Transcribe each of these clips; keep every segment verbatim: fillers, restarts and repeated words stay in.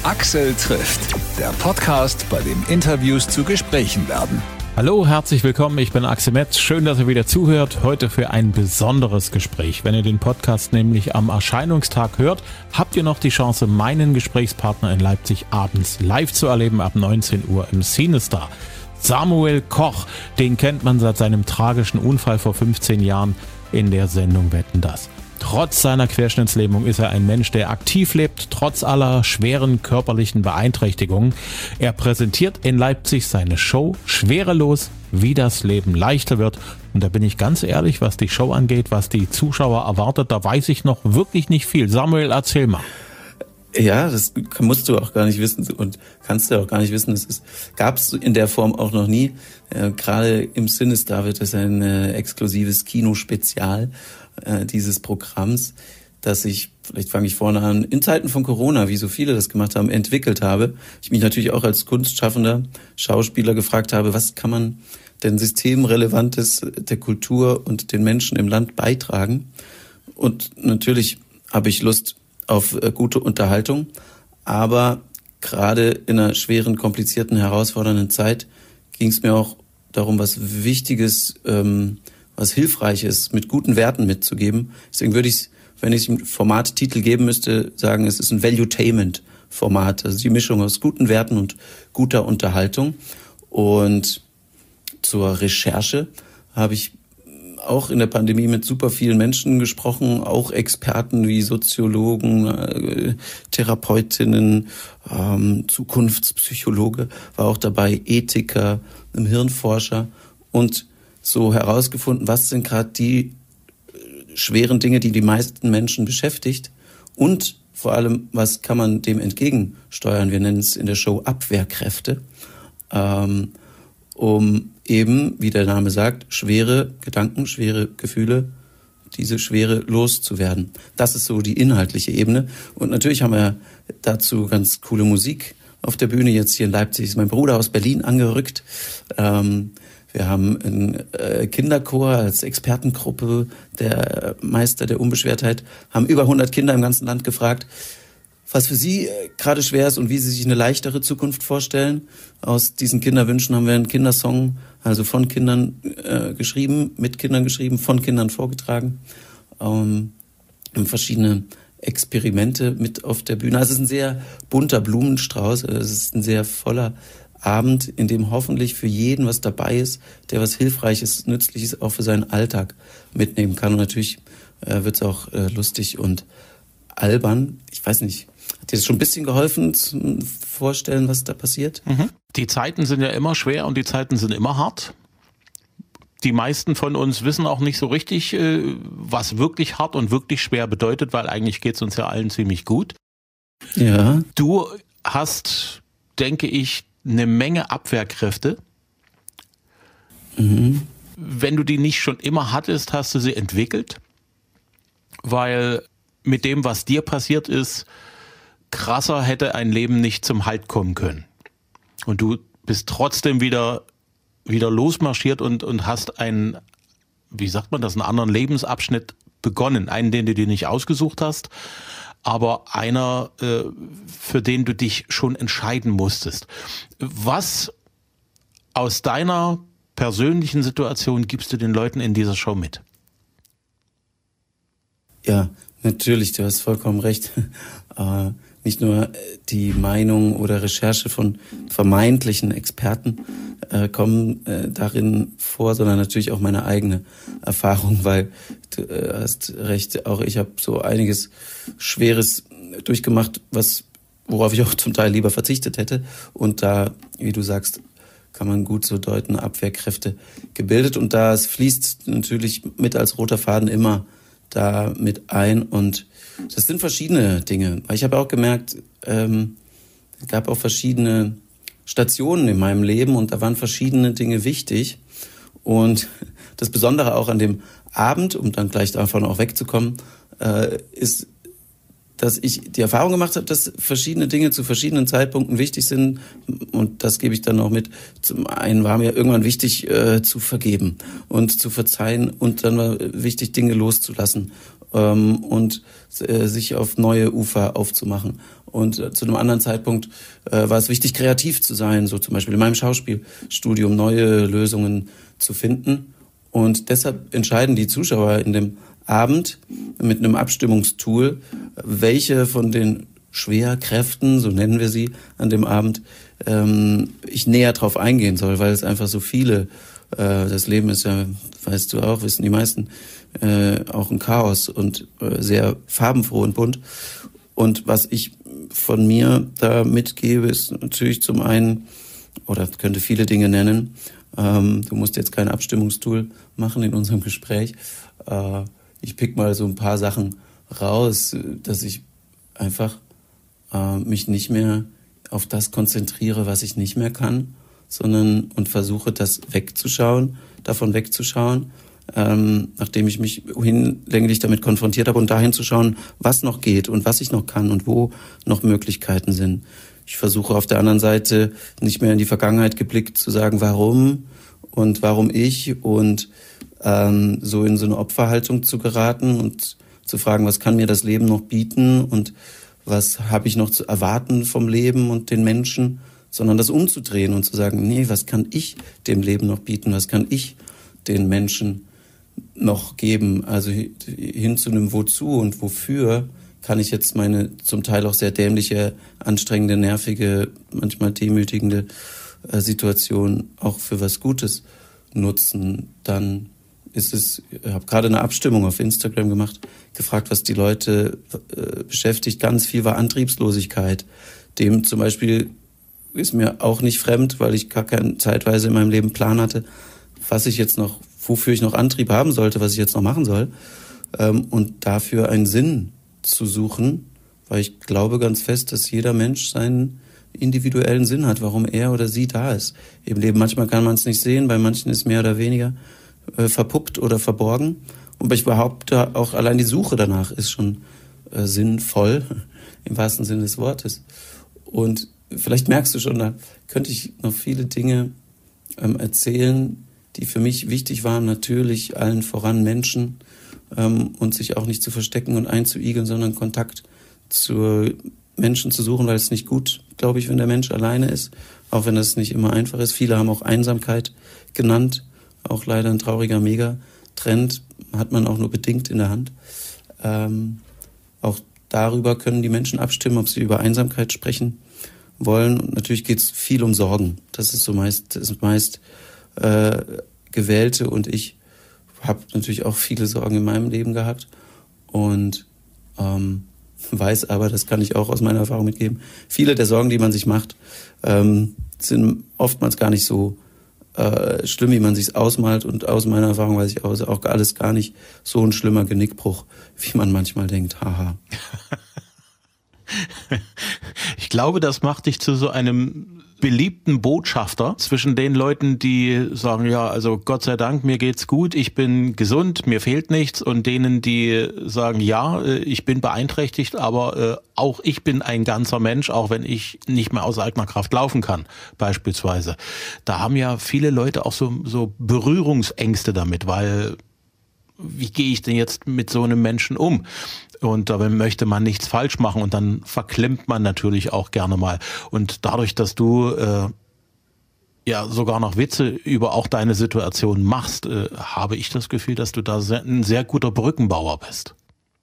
Axel trifft, der Podcast, bei dem Interviews zu Gesprächen werden. Hallo, herzlich willkommen, ich bin Axel Metz. Schön, dass ihr wieder zuhört. Heute für ein besonderes Gespräch. Wenn ihr den Podcast nämlich am Erscheinungstag hört, habt ihr noch die Chance, meinen Gesprächspartner in Leipzig abends live zu erleben ab neunzehn Uhr im Cinestar. Samuel Koch, den kennt man seit seinem tragischen Unfall vor fünfzehn Jahren in der Sendung Wetten, dass. Trotz seiner Querschnittslähmung ist er ein Mensch, der aktiv lebt, trotz aller schweren körperlichen Beeinträchtigungen. Er präsentiert in Leipzig seine Show Schwerelos, wie das Leben leichter wird. Und da bin ich ganz ehrlich, was die Show angeht, was die Zuschauer erwartet, da weiß ich noch wirklich nicht viel. Samuel, erzähl mal. Ja, das musst du auch gar nicht wissen und kannst du auch gar nicht wissen. Das gab es in der Form auch noch nie. Äh, gerade im Cinestar wird es ein äh, exklusives Kinospezial äh, dieses Programms, das ich, vielleicht fange ich vorne an, in Zeiten von Corona, wie so viele das gemacht haben, entwickelt habe. Ich mich natürlich auch als kunstschaffender Schauspieler gefragt habe, was kann man denn Systemrelevantes der Kultur und den Menschen im Land beitragen? Und natürlich habe ich Lust auf äh, gute Unterhaltung, aber gerade in einer schweren, komplizierten, herausfordernden Zeit ging es mir auch darum, was Wichtiges, ähm, was Hilfreiches mit guten Werten mitzugeben. Deswegen würde ich, wenn ich einen Formattitel geben müsste, sagen, es ist ein Valutainment-Format, also die Mischung aus guten Werten und guter Unterhaltung. Und zur Recherche habe ich auch in der Pandemie mit super vielen Menschen gesprochen, auch Experten wie Soziologen, äh, Therapeutinnen, ähm, Zukunftspsychologe, war auch dabei, Ethiker, ein Hirnforscher und so herausgefunden, was sind gerade die schweren Dinge, die die meisten Menschen beschäftigt und vor allem, was kann man dem entgegensteuern? Wir nennen es in der Show Abwehrkräfte, ähm, um eben, wie der Name sagt, schwere Gedanken, schwere Gefühle, diese Schwere loszuwerden. Das ist so die inhaltliche Ebene. Und natürlich haben wir dazu ganz coole Musik auf der Bühne. Jetzt hier in Leipzig ist mein Bruder aus Berlin angerückt. Ähm, wir haben einen äh, Kinderchor als Expertengruppe, der Meister der Unbeschwertheit, haben über hundert Kinder im ganzen Land gefragt, was für sie äh, gerade schwer ist und wie sie sich eine leichtere Zukunft vorstellen. Aus diesen Kinderwünschen haben wir einen Kindersong, also von Kindern äh, geschrieben, mit Kindern geschrieben, von Kindern vorgetragen. Ähm, verschiedene Experimente mit auf der Bühne. Also es ist ein sehr bunter Blumenstrauß. Es ist ein sehr voller Abend, in dem hoffentlich für jeden was dabei ist, der was Hilfreiches, Nützliches auch für seinen Alltag mitnehmen kann. Und natürlich äh, wird es auch äh, lustig und albern. Ich weiß nicht, hat dir das schon ein bisschen geholfen zum Vorstellen, was da passiert? Mhm. Die Zeiten sind ja immer schwer und die Zeiten sind immer hart. Die meisten von uns wissen auch nicht so richtig, was wirklich hart und wirklich schwer bedeutet, weil eigentlich geht es uns ja allen ziemlich gut. Ja. Du hast, denke ich, eine Menge Abwehrkräfte. Mhm. Wenn du die nicht schon immer hattest, hast du sie entwickelt, weil mit dem, was dir passiert ist, krasser hätte ein Leben nicht zum Halt kommen können. Und du bist trotzdem wieder, wieder losmarschiert und, und hast einen, wie sagt man das, einen anderen Lebensabschnitt begonnen. Einen, den du dir nicht ausgesucht hast, aber einer, äh, für den du dich schon entscheiden musstest. Was aus deiner persönlichen Situation gibst du den Leuten in dieser Show mit? Ja, natürlich, du hast vollkommen recht. Äh, nicht nur die Meinung oder Recherche von vermeintlichen Experten äh, kommen äh, darin vor, sondern natürlich auch meine eigene Erfahrung, weil du äh, hast recht, auch ich habe so einiges Schweres durchgemacht, was worauf ich auch zum Teil lieber verzichtet hätte. Und da, wie du sagst, kann man gut so deuten, Abwehrkräfte gebildet. Und das fließt natürlich mit als roter Faden immer da mit ein. Und das sind verschiedene Dinge. Ich habe auch gemerkt, ähm, es gab auch verschiedene Stationen in meinem Leben und da waren verschiedene Dinge wichtig. Und das Besondere auch an dem Abend, um dann gleich davon auch wegzukommen, äh, ist, dass ich die Erfahrung gemacht habe, dass verschiedene Dinge zu verschiedenen Zeitpunkten wichtig sind. Und das gebe ich dann auch mit. Zum einen war mir irgendwann wichtig, äh, zu vergeben und zu verzeihen. Und dann war wichtig, Dinge loszulassen. ähm, und äh, sich auf neue Ufer aufzumachen. Und äh, zu einem anderen Zeitpunkt äh, war es wichtig, kreativ zu sein, so zum Beispiel in meinem Schauspielstudium neue Lösungen zu finden. Und deshalb entscheiden die Zuschauer in dem Abend mit einem Abstimmungstool, welche von den Schwerkräften, so nennen wir sie, an dem Abend ähm, ich näher drauf eingehen soll, weil es einfach so viele, äh, das Leben ist ja, weißt du auch, wissen die meisten, äh, auch ein Chaos und äh, sehr farbenfroh und bunt. Und was ich von mir da mitgebe, ist natürlich zum einen, oder könnte viele Dinge nennen, ähm, du musst jetzt kein Abstimmungstool machen in unserem Gespräch, äh, ich pick mal so ein paar Sachen raus, dass ich einfach äh, mich nicht mehr auf das konzentriere, was ich nicht mehr kann, sondern und versuche, das wegzuschauen, davon wegzuschauen, ähm, nachdem ich mich hinlänglich damit konfrontiert habe und dahin zu schauen, was noch geht und was ich noch kann und wo noch Möglichkeiten sind. Ich versuche auf der anderen Seite nicht mehr in die Vergangenheit geblickt zu sagen, warum und warum ich und ähm, so in so eine Opferhaltung zu geraten und zu fragen, was kann mir das Leben noch bieten und was habe ich noch zu erwarten vom Leben und den Menschen, sondern das umzudrehen und zu sagen, nee, was kann ich dem Leben noch bieten, was kann ich den Menschen noch geben, also hin zu einem Wozu und wofür kann ich jetzt meine zum Teil auch sehr dämliche, anstrengende, nervige, manchmal demütigende äh, Situation auch für was Gutes nutzen. Dann ist es, ich habe gerade eine Abstimmung auf Instagram gemacht, gefragt, was die Leute äh, beschäftigt. Ganz viel war Antriebslosigkeit. Dem zum Beispiel ist mir auch nicht fremd, weil ich gar keine zeitweise in meinem Leben Plan hatte, was ich jetzt noch, wofür ich noch Antrieb haben sollte, was ich jetzt noch machen soll. Ähm, und dafür einen Sinn zu suchen, weil ich glaube ganz fest, dass jeder Mensch seinen individuellen Sinn hat, warum er oder sie da ist im Leben. Manchmal kann man es nicht sehen, bei manchen ist mehr oder weniger äh, verpuppt oder verborgen. Und ich behaupte, auch allein die Suche danach ist schon äh, sinnvoll, im wahrsten Sinne des Wortes. Und vielleicht merkst du schon, da könnte ich noch viele Dinge ähm, erzählen, die für mich wichtig waren, natürlich allen voran Menschen, ähm, und sich auch nicht zu verstecken und einzuigeln, sondern Kontakt zu Menschen zu suchen, weil es nicht gut, glaube ich, wenn der Mensch alleine ist, auch wenn das nicht immer einfach ist. Viele haben auch Einsamkeit genannt, auch leider ein trauriger Megatrend, hat man auch nur bedingt in der Hand. Ähm, auch darüber können die Menschen abstimmen, ob sie über Einsamkeit sprechen wollen. Und natürlich geht es viel um Sorgen. Das ist so meist, das ist meist äh, Gewählte und ich habe natürlich auch viele Sorgen in meinem Leben gehabt und ähm, weiß aber, das kann ich auch aus meiner Erfahrung mitgeben, viele der Sorgen, die man sich macht, ähm, sind oftmals gar nicht so äh, schlimm, wie man sich's ausmalt und aus meiner Erfahrung weiß ich auch, auch alles gar nicht so ein schlimmer Genickbruch, wie man manchmal denkt, haha. Ich glaube, das macht dich zu so einem beliebten Botschafter zwischen den Leuten, die sagen, ja, also Gott sei Dank, mir geht's gut, ich bin gesund, mir fehlt nichts, und denen, die sagen, ja, ich bin beeinträchtigt, aber äh, auch ich bin ein ganzer Mensch, auch wenn ich nicht mehr aus eigener Kraft laufen kann, beispielsweise. Da haben ja viele Leute auch so, so Berührungsängste damit, weil wie gehe ich denn jetzt mit so einem Menschen um? Und dabei möchte man nichts falsch machen und dann verklemmt man natürlich auch gerne mal. Und dadurch, dass du äh, ja sogar noch Witze über auch deine Situation machst, äh, habe ich das Gefühl, dass du da sehr, ein sehr guter Brückenbauer bist.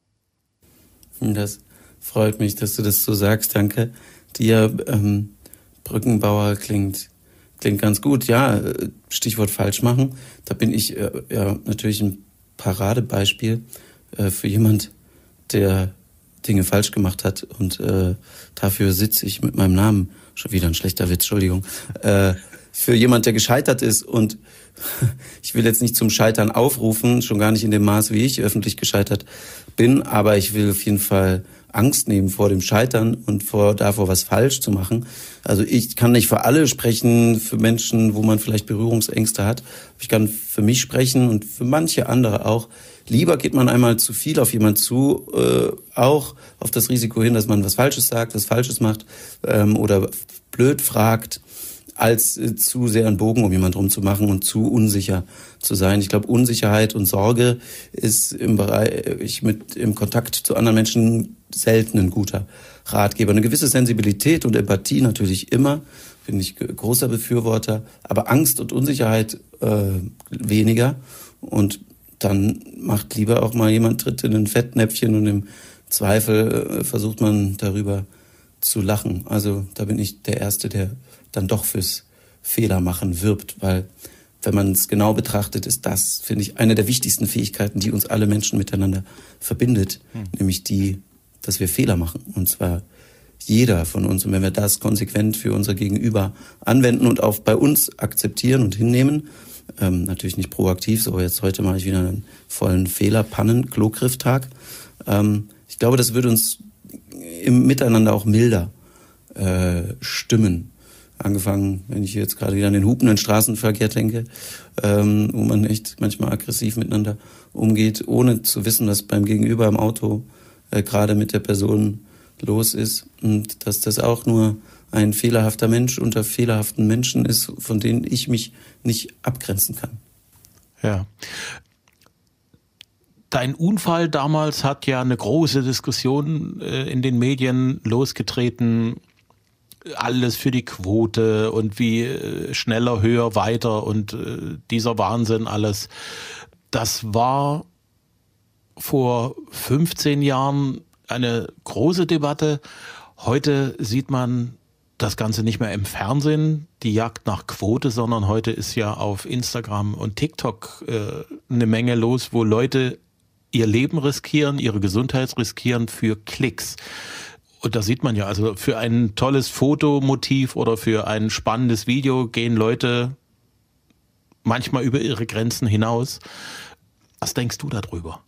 Das freut mich, dass du das so sagst, danke dir. Ähm, Brückenbauer klingt klingt ganz gut. Ja, Stichwort falsch machen. Da bin ich äh, ja natürlich ein Paradebeispiel äh, für jemand, der Dinge falsch gemacht hat, und äh, dafür sitze ich mit meinem Namen, schon wieder ein schlechter Witz, Entschuldigung, äh, für jemand, der gescheitert ist, und ich will jetzt nicht zum Scheitern aufrufen, schon gar nicht in dem Maß, wie ich öffentlich gescheitert bin, aber ich will auf jeden Fall Angst nehmen vor dem Scheitern und vor davor, was falsch zu machen. Also ich kann nicht für alle sprechen, für Menschen, wo man vielleicht Berührungsängste hat. Ich kann für mich sprechen und für manche andere auch. Lieber geht man einmal zu viel auf jemand zu, äh, auch auf das Risiko hin, dass man was Falsches sagt, was Falsches macht, ähm, oder blöd fragt, als äh, zu sehr einen Bogen um jemand rumzumachen und zu unsicher zu sein. Ich glaube, Unsicherheit und Sorge ist im Bereich mit im Kontakt zu anderen Menschen selten ein guter Ratgeber. Eine gewisse Sensibilität und Empathie natürlich immer, bin ich großer Befürworter, aber Angst und Unsicherheit äh, weniger. Und dann macht lieber auch mal jemand Tritt in ein Fettnäpfchen und im Zweifel äh, versucht man darüber zu lachen. Also da bin ich der Erste, der dann doch fürs Fehlermachen wirbt, weil wenn man es genau betrachtet, ist das, finde ich, eine der wichtigsten Fähigkeiten, die uns alle Menschen miteinander verbindet, hm. nämlich die, dass wir Fehler machen, und zwar jeder von uns. Und wenn wir das konsequent für unser Gegenüber anwenden und auch bei uns akzeptieren und hinnehmen, ähm, natürlich nicht proaktiv, so jetzt heute mache ich wieder einen vollen Fehler-Pannen-Klogrifftag. Ähm, ich glaube, das würde uns im Miteinander auch milder äh, stimmen. Angefangen, wenn ich jetzt gerade wieder an den hupenden Straßenverkehr denke, ähm, wo man echt manchmal aggressiv miteinander umgeht, ohne zu wissen, was beim Gegenüber im Auto äh, gerade mit der Person los ist. Und dass das auch nur ein fehlerhafter Mensch unter fehlerhaften Menschen ist, von denen ich mich nicht abgrenzen kann. Ja. Dein Unfall damals hat ja eine große Diskussion äh, in den Medien losgetreten. Alles für die Quote und wie äh, schneller, höher, weiter und äh, dieser Wahnsinn alles. Das war vor fünfzehn Jahren eine große Debatte. Heute sieht man das Ganze nicht mehr im Fernsehen, die Jagd nach Quote, sondern heute ist ja auf Instagram und TikTok äh, eine Menge los, wo Leute ihr Leben riskieren, ihre Gesundheit riskieren für Klicks. Und da sieht man ja, also für ein tolles Fotomotiv oder für ein spannendes Video gehen Leute manchmal über ihre Grenzen hinaus. Was denkst du darüber?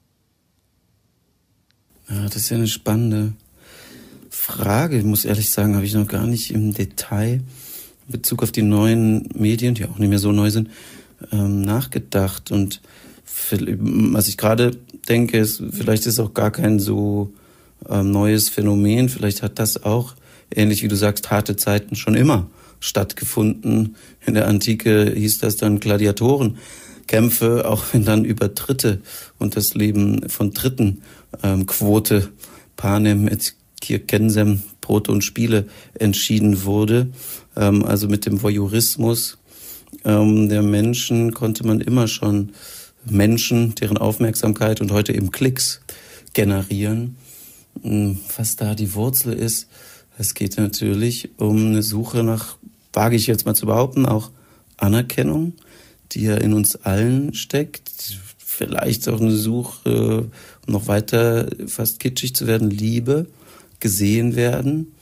Ja, das ist ja eine spannende Frage. Ich muss ehrlich sagen, habe ich noch gar nicht im Detail in Bezug auf die neuen Medien, die auch nicht mehr so neu sind, ähm, nachgedacht. Und was ich gerade denke, ist, vielleicht ist auch gar kein so ähm, neues Phänomen. Vielleicht hat das auch, ähnlich wie du sagst, harte Zeiten schon immer stattgefunden. In der Antike hieß das dann Gladiatorenkämpfe, auch wenn dann über Dritte und das Leben von Dritten, ähm, Quote, Panem et circensem, Brote und Spiele entschieden wurde. Ähm, also mit dem Voyeurismus ähm, der Menschen konnte man immer schon Menschen, deren Aufmerksamkeit und heute eben Klicks generieren. Was da die Wurzel ist, es geht natürlich um eine Suche nach, wage ich jetzt mal zu behaupten, auch Anerkennung, die ja in uns allen steckt. Vielleicht auch eine Suche, um noch weiter fast kitschig zu werden, Liebe, gesehen werden.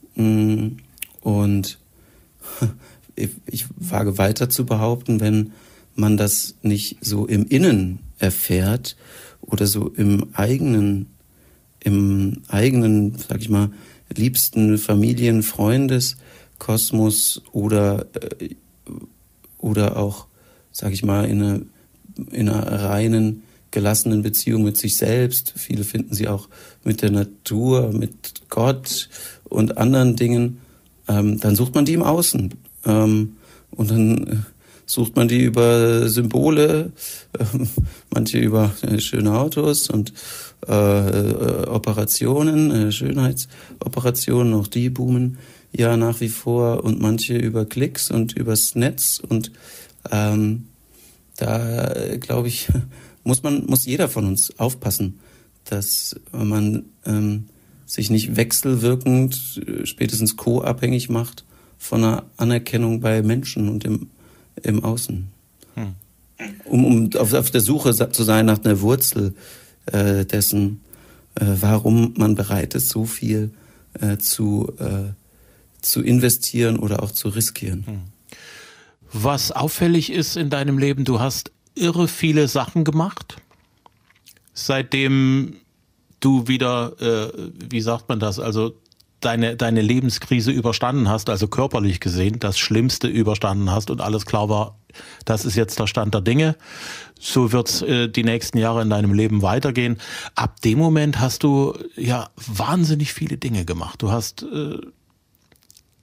Und ich wage weiter zu behaupten, wenn man das nicht so im Innen erfährt oder so im eigenen, im eigenen, sag ich mal, liebsten Familien-, Freundes-, Kosmos oder, oder auch, sag ich mal, in einer, in einer reinen, gelassenen Beziehung mit sich selbst. Viele finden sie auch mit der Natur, mit Gott und anderen Dingen. Ähm, dann sucht man die im Außen. Ähm, und dann sucht man die über Symbole, äh, manche über äh, schöne Autos und äh, äh, Operationen, äh, Schönheitsoperationen, auch die boomen ja nach wie vor, und manche über Klicks und übers Netz. Und ähm, da äh, glaube ich, muss man, muss jeder von uns aufpassen, dass man ähm, sich nicht wechselwirkend, äh, spätestens co-abhängig macht von einer Anerkennung bei Menschen und im im Außen. Hm. Um, um auf, auf der Suche zu sein nach einer Wurzel äh, dessen, äh, warum man bereit ist, so viel äh, zu, äh, zu investieren oder auch zu riskieren. Hm. Was auffällig ist in deinem Leben, du hast irre viele Sachen gemacht, seitdem du wieder, äh, wie sagt man das, also deine deine Lebenskrise überstanden hast, also körperlich gesehen, das Schlimmste überstanden hast und alles klar war, das ist jetzt der Stand der Dinge. So wird's äh, die nächsten Jahre in deinem Leben weitergehen. Ab dem Moment hast du ja wahnsinnig viele Dinge gemacht. Du hast äh,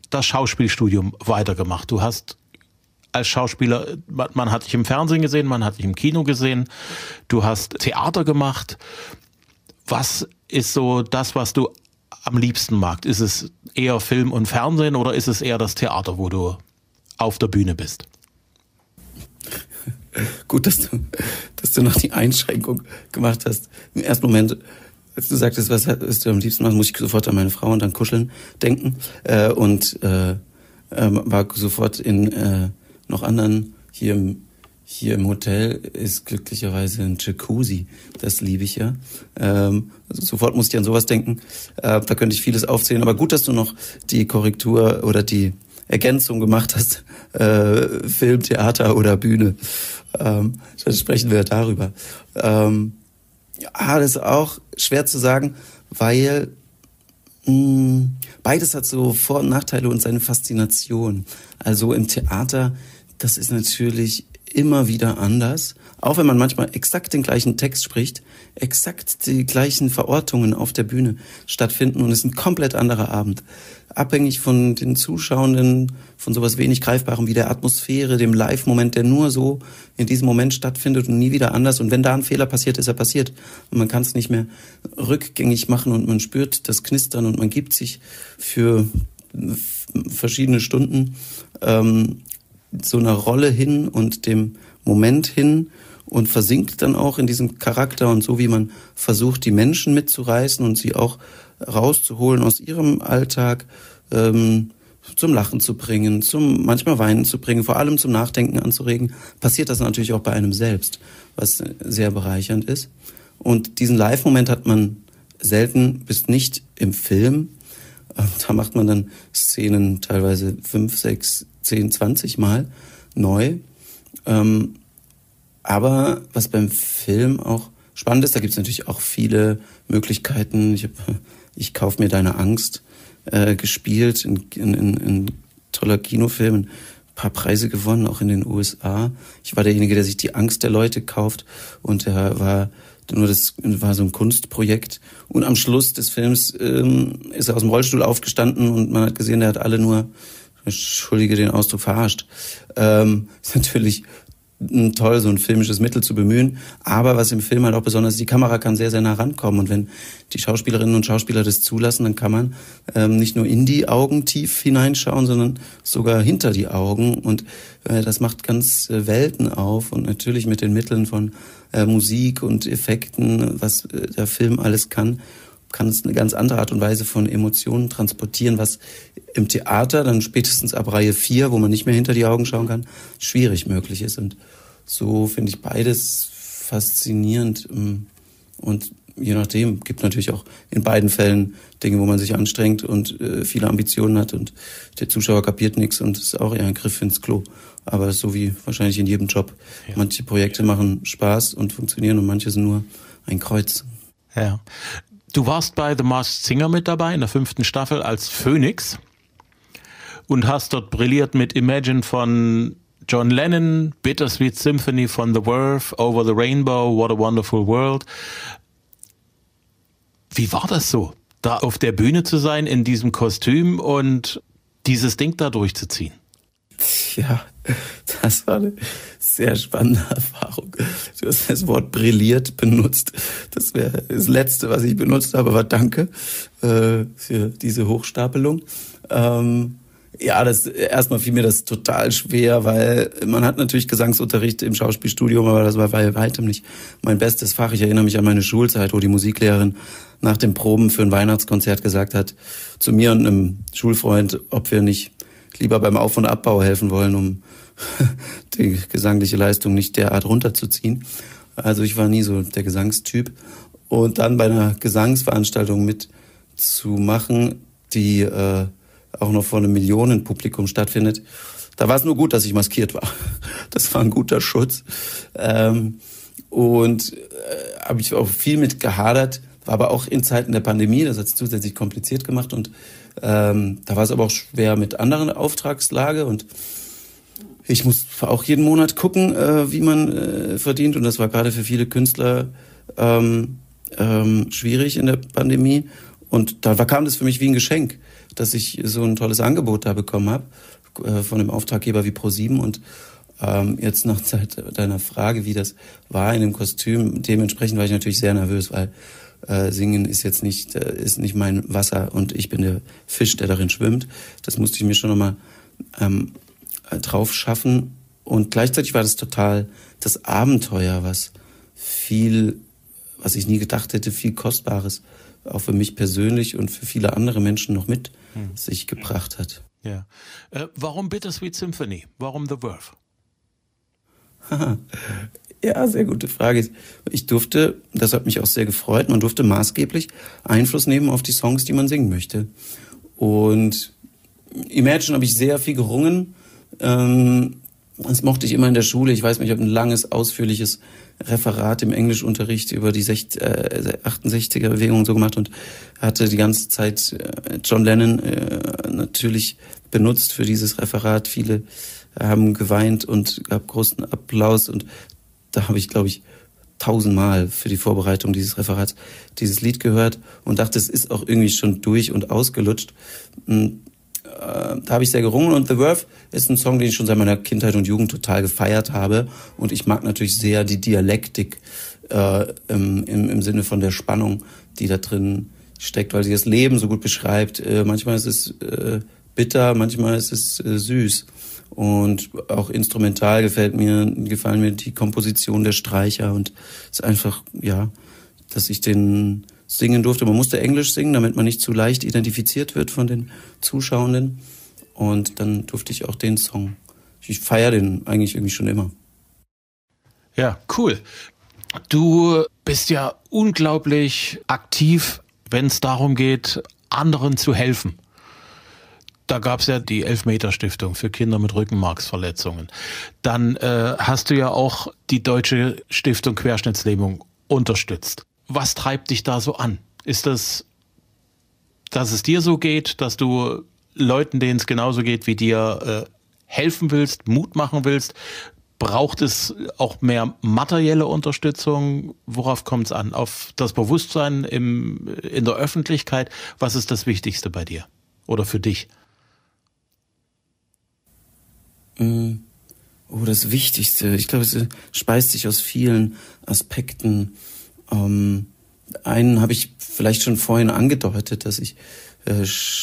das Schauspielstudium weitergemacht. Du hast als Schauspieler, man hat dich im Fernsehen gesehen, man hat dich im Kino gesehen, du hast Theater gemacht. Was ist so das, was du am liebsten magst? Ist es eher Film und Fernsehen oder ist es eher das Theater, wo du auf der Bühne bist? Gut, dass du, dass du noch die Einschränkung gemacht hast. Im ersten Moment, als du sagtest, was, was du am liebsten machst, muss ich sofort an meine Frau und an Kuscheln denken. Äh, und äh, äh, war sofort in äh, noch anderen, hier im, hier im Hotel ist glücklicherweise ein Jacuzzi. Das liebe ich ja. Ähm, also sofort musste ich an sowas denken. Äh, da könnte ich vieles aufzählen. Aber gut, dass du noch die Korrektur oder die Ergänzung gemacht hast. Äh, Film, Theater oder Bühne. Ähm, dann sprechen wir darüber. Ähm, ja, das ist auch schwer zu sagen, weil mh, beides hat so Vor- und Nachteile und seine Faszination. Also im Theater, das ist natürlich immer wieder anders. Auch wenn man manchmal exakt den gleichen Text spricht, exakt die gleichen Verortungen auf der Bühne stattfinden und es ist ein komplett anderer Abend. Abhängig von den Zuschauenden, von sowas wenig Greifbarem wie der Atmosphäre, dem Live-Moment, der nur so in diesem Moment stattfindet und nie wieder anders. Und wenn da ein Fehler passiert, ist er passiert. Und man kann es nicht mehr rückgängig machen und man spürt das Knistern und man gibt sich für verschiedene Stunden ähm, so einer Rolle hin und dem Moment hin und versinkt dann auch in diesem Charakter und so wie man versucht, die Menschen mitzureißen und sie auch rauszuholen aus ihrem Alltag, ähm, zum Lachen zu bringen, zum manchmal Weinen zu bringen, vor allem zum Nachdenken anzuregen, passiert das natürlich auch bei einem selbst, was sehr bereichernd ist. Und diesen Live-Moment hat man selten bis nicht im Film. Da macht man dann Szenen teilweise fünf, sechs, zehn, zwanzig Mal neu. Ähm, aber was beim Film auch spannend ist, da gibt es natürlich auch viele Möglichkeiten. Ich, hab, ich kauf mir deine Angst äh, gespielt, in, in, in, in toller Kinofilm, ein paar Preise gewonnen, auch in den U S A. Ich war derjenige, der sich die Angst der Leute kauft und der war nur das war so ein Kunstprojekt. Und am Schluss des Films ähm, ist er aus dem Rollstuhl aufgestanden und man hat gesehen, der hat alle nur, entschuldige den Ausdruck, verarscht. Ähm, ist natürlich toll, so ein filmisches Mittel zu bemühen. Aber was im Film halt auch besonders ist, die Kamera kann sehr, sehr nah rankommen. Und wenn die Schauspielerinnen und Schauspieler das zulassen, dann kann man ähm, nicht nur in die Augen tief hineinschauen, sondern sogar hinter die Augen. Und äh, das macht ganz äh, Welten auf. Und natürlich mit den Mitteln von äh, Musik und Effekten, was äh, der Film alles kann, kann es eine ganz andere Art und Weise von Emotionen transportieren, was im Theater dann spätestens ab Reihe vier, wo man nicht mehr hinter die Augen schauen kann, schwierig möglich ist. Und so finde ich beides faszinierend. Und je nachdem, gibt natürlich auch in beiden Fällen Dinge, wo man sich anstrengt und äh, viele Ambitionen hat und der Zuschauer kapiert nichts und es ist auch eher ein Griff ins Klo. Aber so wie wahrscheinlich in jedem Job. Ja. Manche Projekte machen Spaß und funktionieren und manche sind nur ein Kreuz. Ja. Du warst bei The Masked Singer mit dabei in der fünften Staffel als Phönix und hast dort brilliert mit Imagine von John Lennon, Bittersweet Symphony von The Verve, Over the Rainbow, What a Wonderful World. Wie war das so, da auf der Bühne zu sein in diesem Kostüm und dieses Ding da durchzuziehen? Ja, das war eine sehr spannende Erfahrung. Du hast das Wort brilliert benutzt. Das wäre das Letzte, was ich benutzt habe, aber danke äh, für diese Hochstapelung. Ähm, ja, das erstmal fiel mir das total schwer, weil man hat natürlich Gesangsunterricht im Schauspielstudium, aber das war bei weitem nicht mein bestes Fach. Ich erinnere mich an meine Schulzeit, wo die Musiklehrerin nach den Proben für ein Weihnachtskonzert gesagt hat, zu mir und einem Schulfreund, ob wir nicht lieber beim Auf- und Abbau helfen wollen, um die gesangliche Leistung nicht derart runterzuziehen. Also ich war nie so der Gesangstyp. Und dann bei einer Gesangsveranstaltung mitzumachen, die äh, auch noch vor einem Millionenpublikum stattfindet, da war es nur gut, dass ich maskiert war. Das war ein guter Schutz. Ähm, und äh, habe ich auch viel mit gehadert, war aber auch in Zeiten der Pandemie, das hat es zusätzlich kompliziert gemacht und ähm, da war es aber auch schwer mit anderen Auftragslage und ich muss auch jeden Monat gucken, äh, wie man äh, verdient und das war gerade für viele Künstler ähm, ähm, schwierig in der Pandemie Und da kam das für mich wie ein Geschenk, dass ich so ein tolles Angebot da bekommen habe äh, von einem Auftraggeber wie ProSieben. Und ähm, jetzt nach deiner Frage, wie das war in dem Kostüm, dementsprechend war ich natürlich sehr nervös, weil äh, Singen ist jetzt nicht äh, ist nicht mein Wasser und ich bin der Fisch, der darin schwimmt. Das musste ich mir schon nochmal ähm, drauf schaffen. Und gleichzeitig war das total das Abenteuer, was viel, was ich nie gedacht hätte, viel Kostbares auch für mich persönlich und für viele andere Menschen noch mit hm. sich gebracht hat. Ja. Äh, warum Bittersweet Symphony? Warum The Verve? Ja, sehr gute Frage. Ich durfte, das hat mich auch sehr gefreut, man durfte maßgeblich Einfluss nehmen auf die Songs, die man singen möchte. Und Imagine habe ich sehr viel gerungen. Ähm, das mochte ich immer in der Schule. Ich weiß nicht, ich habe ein langes, ausführliches Referat im Englischunterricht über die achtundsechziger-Bewegung so gemacht und hatte die ganze Zeit äh, John Lennon äh, natürlich benutzt für dieses Referat. Viele haben geweint und gab großen Applaus und da habe ich, glaube ich, tausendmal für die Vorbereitung dieses Referats dieses Lied gehört und dachte, es ist auch irgendwie schon durch und ausgelutscht. Und, äh, da habe ich sehr gerungen und The Verve ist ein Song, den ich schon seit meiner Kindheit und Jugend total gefeiert habe und ich mag natürlich sehr die Dialektik äh, im, im, im Sinne von der Spannung, die da drin steckt, weil sie das Leben so gut beschreibt. Äh, manchmal ist es äh, bitter, manchmal ist es äh, süß. Und auch instrumental gefällt mir, gefallen mir die Komposition der Streicher und es ist einfach, ja, dass ich den singen durfte. Man musste Englisch singen, damit man nicht zu leicht identifiziert wird von den Zuschauenden. Und dann durfte ich auch den Song. Ich feiere den eigentlich irgendwie schon immer. Ja, cool. Du bist ja unglaublich aktiv, wenn es darum geht, anderen zu helfen. Da gab es ja die Elfmeter-Stiftung für Kinder mit Rückenmarksverletzungen. Dann äh, hast du ja auch die Deutsche Stiftung Querschnittslähmung unterstützt. Was treibt dich da so an? Ist das, dass es dir so geht, dass du Leuten, denen es genauso geht wie dir, äh, helfen willst, Mut machen willst? Braucht es auch mehr materielle Unterstützung? Worauf kommt es an? Auf das Bewusstsein im, in der Öffentlichkeit? Was ist das Wichtigste bei dir oder für dich? Oh, das Wichtigste. Ich glaube, es speist sich aus vielen Aspekten. Ähm, einen habe ich vielleicht schon vorhin angedeutet, dass ich äh,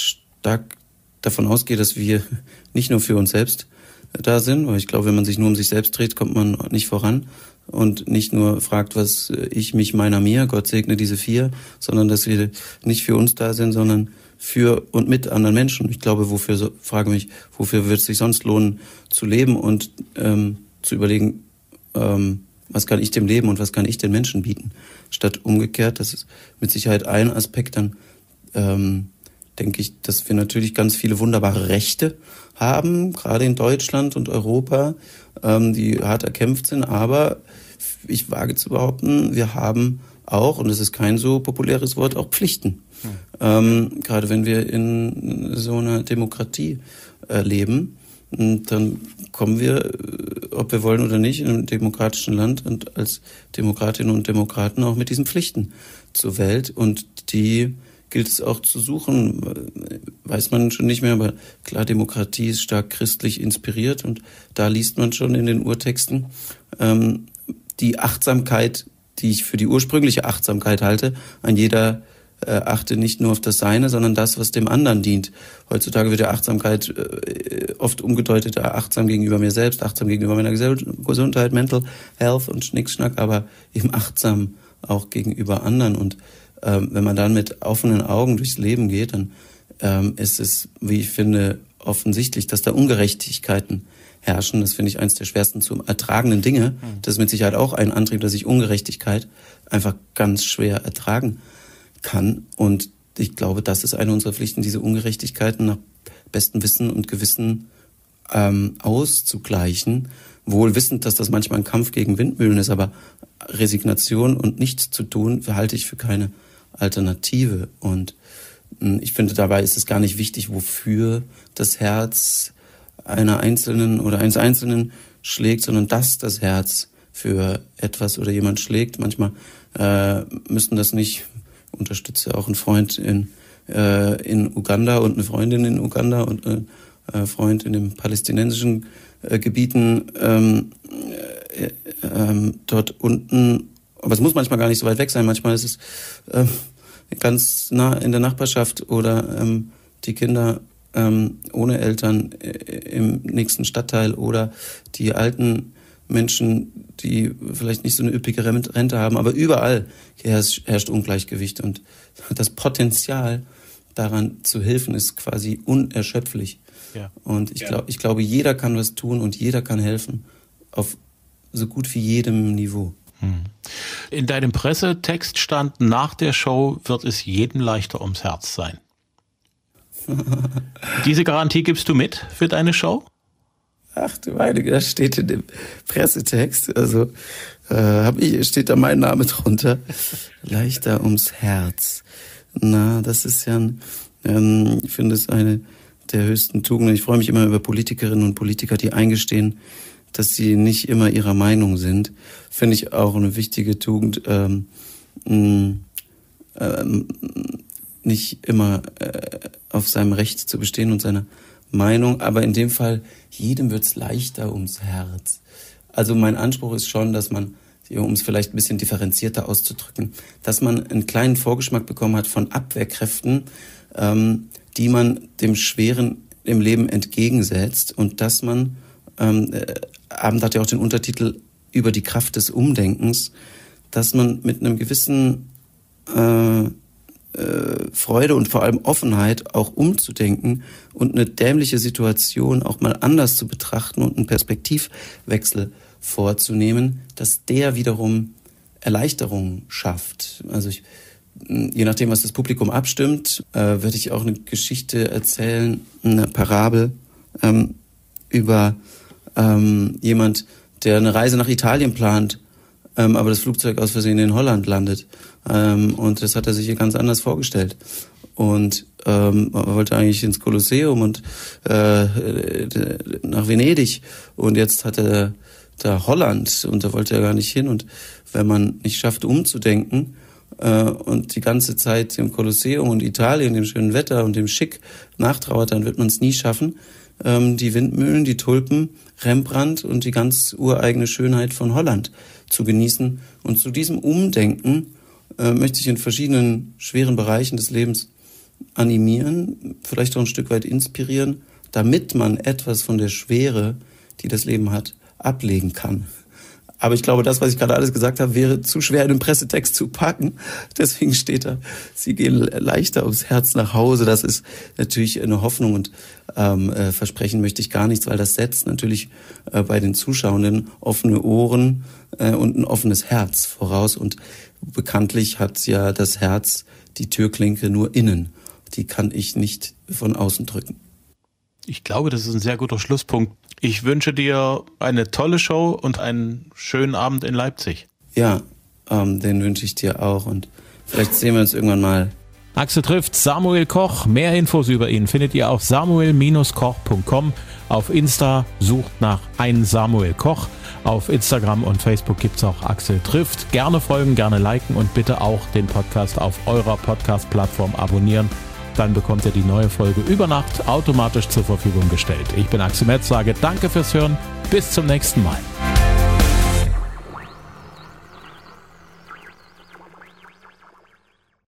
stark davon ausgehe, dass wir nicht nur für uns selbst da sind, weil ich glaube, wenn man sich nur um sich selbst dreht, kommt man nicht voran und nicht nur fragt, was ich, mich, meiner, mir, Gott segne diese vier, sondern dass wir nicht für uns da sind, sondern für und mit anderen Menschen. Ich glaube, wofür, so, frage mich, wofür wird es sich sonst lohnen, zu leben und ähm, zu überlegen, ähm, was kann ich dem Leben und was kann ich den Menschen bieten, statt umgekehrt. Das ist mit Sicherheit ein Aspekt. Dann ähm, denke ich, dass wir natürlich ganz viele wunderbare Rechte haben, gerade in Deutschland und Europa, ähm, die hart erkämpft sind. Aber ich wage zu behaupten, wir haben auch, und das ist kein so populäres Wort, auch Pflichten. Hm. Ähm, gerade wenn wir in so einer Demokratie äh, leben, dann kommen wir, ob wir wollen oder nicht, in einem demokratischen Land und als Demokratinnen und Demokraten auch mit diesen Pflichten zur Welt. Und die gilt es auch zu suchen, weiß man schon nicht mehr, aber klar, Demokratie ist stark christlich inspiriert und da liest man schon in den Urtexten ähm, die Achtsamkeit, die ich für die ursprüngliche Achtsamkeit halte, an jeder äh, achte nicht nur auf das Seine, sondern das, was dem anderen dient. Heutzutage wird ja Achtsamkeit äh, oft umgedeutet, achtsam gegenüber mir selbst, achtsam gegenüber meiner Gesundheit, Mental Health und Schnickschnack, aber eben achtsam auch gegenüber anderen. Und ähm, wenn man dann mit offenen Augen durchs Leben geht, dann ähm, ist es, wie ich finde, offensichtlich, dass da Ungerechtigkeiten herrschen. Das finde ich eines der schwersten zu ertragenden Dinge. Das ist mit Sicherheit auch ein Antrieb, dass ich Ungerechtigkeit einfach ganz schwer ertragen kann. Und ich glaube, das ist eine unserer Pflichten, diese Ungerechtigkeiten nach bestem Wissen und Gewissen ähm, auszugleichen. Wohl wissend, dass das manchmal ein Kampf gegen Windmühlen ist, aber Resignation und nichts zu tun, halte ich für keine Alternative. Und mh, ich finde, dabei ist es gar nicht wichtig, wofür das Herz einer Einzelnen oder eines Einzelnen schlägt, sondern dass das Herz für etwas oder jemand schlägt. Manchmal äh, müssen das nicht unterstütze auch einen Freund in, äh, in Uganda und eine Freundin in Uganda und einen äh, Freund in den palästinensischen äh, Gebieten ähm, äh, äh, dort unten. Aber es muss manchmal gar nicht so weit weg sein. Manchmal ist es äh, ganz nah in der Nachbarschaft oder ähm, die Kinder ähm, ohne Eltern äh, im nächsten Stadtteil oder die alten Menschen, die vielleicht nicht so eine üppige Rente haben. Aber überall herrscht, herrscht Ungleichgewicht und das Potenzial daran zu helfen ist quasi unerschöpflich. Ja. Und ich, glaub, ich glaube, jeder kann was tun und jeder kann helfen auf so gut wie jedem Niveau. In deinem Pressetext stand, nach der Show wird es jedem leichter ums Herz sein. Diese Garantie gibst du mit für deine Show? Ach du Heilige, das steht in dem Pressetext. Also äh, hab ich, steht da mein Name drunter. Leichter ums Herz. Na, das ist ja, ein, ähm, ich finde es eine der höchsten Tugenden. Ich freue mich immer über Politikerinnen und Politiker, die eingestehen, dass sie nicht immer ihrer Meinung sind, finde ich auch eine wichtige Tugend, ähm, mh, ähm, nicht immer äh, auf seinem Recht zu bestehen und seiner Meinung, aber in dem Fall, jedem wird's leichter ums Herz. Also mein Anspruch ist schon, dass man, um es vielleicht ein bisschen differenzierter auszudrücken, dass man einen kleinen Vorgeschmack bekommen hat von Abwehrkräften, ähm, die man dem Schweren im Leben entgegensetzt und dass man Ähm, äh, Abend hat ja auch den Untertitel über die Kraft des Umdenkens, dass man mit einem gewissen äh, äh, Freude und vor allem Offenheit auch umzudenken und eine dämliche Situation auch mal anders zu betrachten und einen Perspektivwechsel vorzunehmen, dass der wiederum Erleichterung schafft. Also ich, je nachdem, was das Publikum abstimmt, äh, werde ich auch eine Geschichte erzählen, eine Parabel ähm, über Ähm, jemand, der eine Reise nach Italien plant, ähm, aber das Flugzeug aus Versehen in Holland landet. Ähm, und das hat er sich hier ganz anders vorgestellt. Und ähm, er wollte eigentlich ins Kolosseum und äh, nach Venedig. Und jetzt hat er da Holland und da wollte er gar nicht hin. Und wenn man nicht schafft, umzudenken äh, und die ganze Zeit dem Kolosseum und Italien, dem schönen Wetter und dem Schick nachtrauert, dann wird man es nie schaffen, ähm, die Windmühlen, die Tulpen, Rembrandt und die ganz ureigene Schönheit von Holland zu genießen. Und zu diesem Umdenken äh, möchte ich in verschiedenen schweren Bereichen des Lebens animieren, vielleicht auch ein Stück weit inspirieren, damit man etwas von der Schwere, die das Leben hat, ablegen kann. Aber ich glaube, das, was ich gerade alles gesagt habe, wäre zu schwer in den Pressetext zu packen. Deswegen steht da, sie gehen leichter ums Herz nach Hause. Das ist natürlich eine Hoffnung und ähm, äh, versprechen möchte ich gar nichts, weil das setzt natürlich äh, bei den Zuschauenden offene Ohren äh, und ein offenes Herz voraus. Und bekanntlich hat ja das Herz die Türklinke nur innen. Die kann ich nicht von außen drücken. Ich glaube, das ist ein sehr guter Schlusspunkt. Ich wünsche dir eine tolle Show und einen schönen Abend in Leipzig. Ja, ähm, den wünsche ich dir auch und vielleicht sehen wir uns irgendwann mal. Axel trifft Samuel Koch. Mehr Infos über ihn findet ihr auf samuel Bindestrich koch Punkt com. Auf Insta sucht nach ein Samuel Koch. Auf Instagram und Facebook gibt es auch Axel trifft. Gerne folgen, gerne liken und bitte auch den Podcast auf eurer Podcast-Plattform abonnieren. Dann bekommt ihr die neue Folge über Nacht automatisch zur Verfügung gestellt. Ich bin Axel Metz, sage danke fürs Hören. Bis zum nächsten Mal.